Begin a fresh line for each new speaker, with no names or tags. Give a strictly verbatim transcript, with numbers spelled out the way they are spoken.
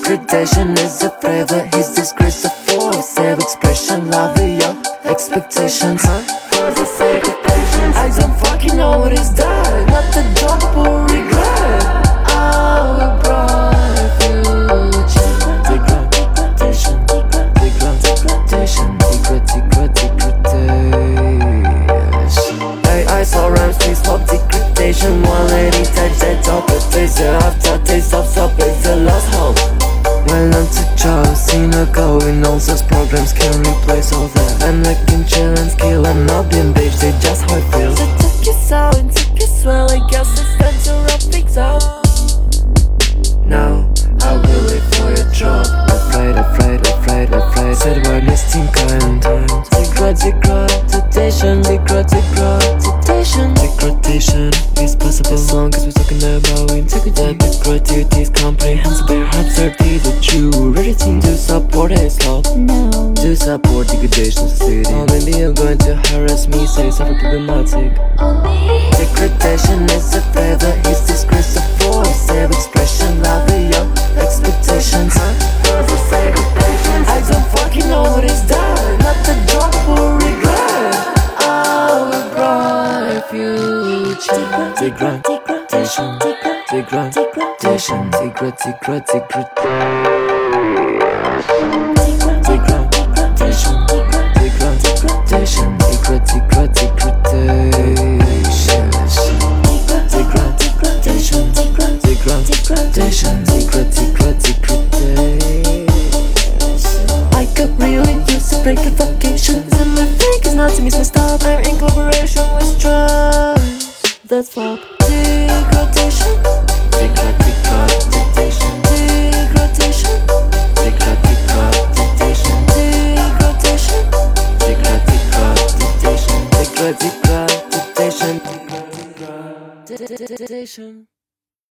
Degradation is a flavor, his disgrace a force. Self-expression, love your expectations, huh? For the sake of patience, I don't fucking know what is that. Not a drop or regret. Our bright future. Degradation, degradation, degradation, degradation. I, I saw rhymes, please stop degradation. One lady types that top it, taste the aftertaste of soap, it's a lost hope. Well, I'm too job, seen her going on such programs can replace all that. I'm lacking chill and skill, I'm not being bitch, they just how I feel. So took you so and took you swell, I guess it's time to wrap things up. Now, I will wait for your drop. Afraid, afraid, afraid, afraid. Said we're listing kind times. Degrad, degradation, degrad, degradation. Degradation is possible as long as we're talking about integrity. Degradity is comprehensible. Absurdity that you ready to support his love.
No.
To support degradation society. Oh, maybe you're going to harass me, say something problematic. Degradation is a favor, his disgrace a force. Self-expression, love your expectations, huh? For the sake of patience, I don't fucking know what is that. Not a drop or regret. Our bright future. Degrad, degradation, degrad, degradation, degrad, degrad, degradation, degrad, degradation, degrad, degrad, degradation, degradation, degradation, degrad, degrad, degradation. I could really use a break of vacations, and my fake is not to miss my stop. I'm in collaboration with Stripe. That's fuck. Degradation, degrad, degradation, degradation, degrad, degradation, degradation, degrad, degradation, degrad, degradation, degradation.